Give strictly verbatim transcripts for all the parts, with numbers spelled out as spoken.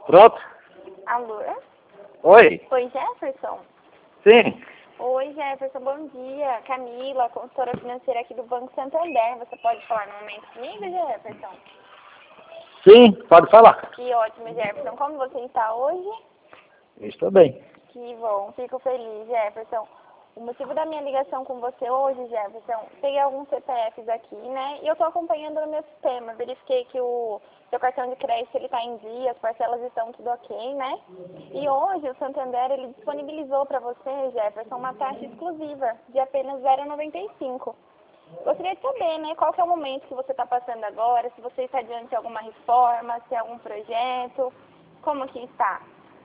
Pronto? Alô? Oi? Oi, Jefferson? Sim. Oi, Jefferson, bom dia. Camila, consultora financeira aqui do Banco Santander. Você pode falar no momento comigo, Jefferson? Sim, pode falar. Que ótimo, Jefferson. Como você está hoje? Estou bem. Que bom, fico feliz, Jefferson. O motivo da minha ligação com você hoje, Jefferson, peguei alguns C P Fs aqui, né? E eu estou acompanhando no meu sistema. Verifiquei que o seu cartão de crédito ele está em dia, as parcelas estão tudo ok, né? E hoje o Santander ele disponibilizou para você, Jefferson, uma taxa exclusiva de apenas zero vírgula noventa e cinco. Gostaria de saber, né, qual que é o momento que você está passando agora, se você está diante de alguma reforma, se é algum projeto, como que está?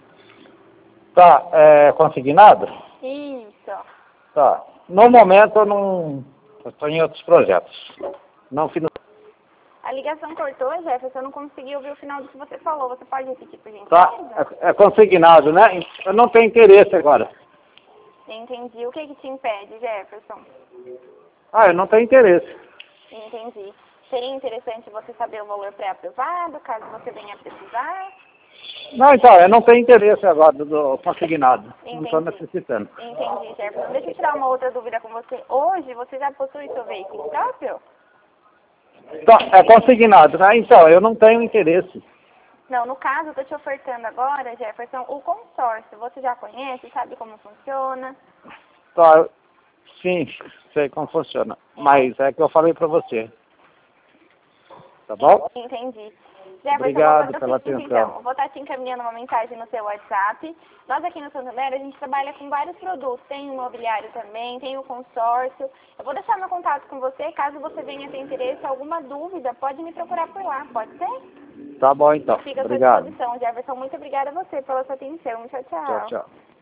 Tá, é consignado? Isso. Tá. No momento eu não... Eu estou em outros projetos. Não fiz... A ligação cortou, Jefferson, eu não consegui ouvir o final do que você falou. Você pode repetir, por gentileza? Tá, é, é consignado, né? Eu não tenho interesse agora. Entendi. O que que te impede, Jefferson? Ah, eu não tenho interesse. Entendi. Seria interessante você saber o valor pré-aprovado, caso você venha precisar? Não, então, eu não tenho interesse agora do, do consignado. Entendi. Não estou necessitando. Entendi, Jefferson. Deixa eu tirar uma outra dúvida com você. Hoje, você já possui seu veículo próprio? Tá, é consignado, né? Então, eu não tenho interesse. Não, no caso, eu estou te ofertando agora, Jefferson, o consórcio. Você já conhece, sabe como funciona? Tá, sim, sei como funciona. Mas é que eu falei pra você. Tá bom? Entendi. Jefferson, Obrigado vou pela fazer o seguinte, atenção. então. Vou estar te encaminhando uma mensagem no seu WhatsApp. Nós aqui no Santander, a gente trabalha com vários produtos. Tem o imobiliário também, tem o consórcio. Eu vou deixar meu contato com você. Caso você venha ter interesse, alguma dúvida, pode me procurar por lá. Pode ser? Tá bom, então. Fica à sua Obrigado. disposição, Jefferson. Muito obrigada a você pela sua atenção. Tchau, Tchau, tchau. tchau.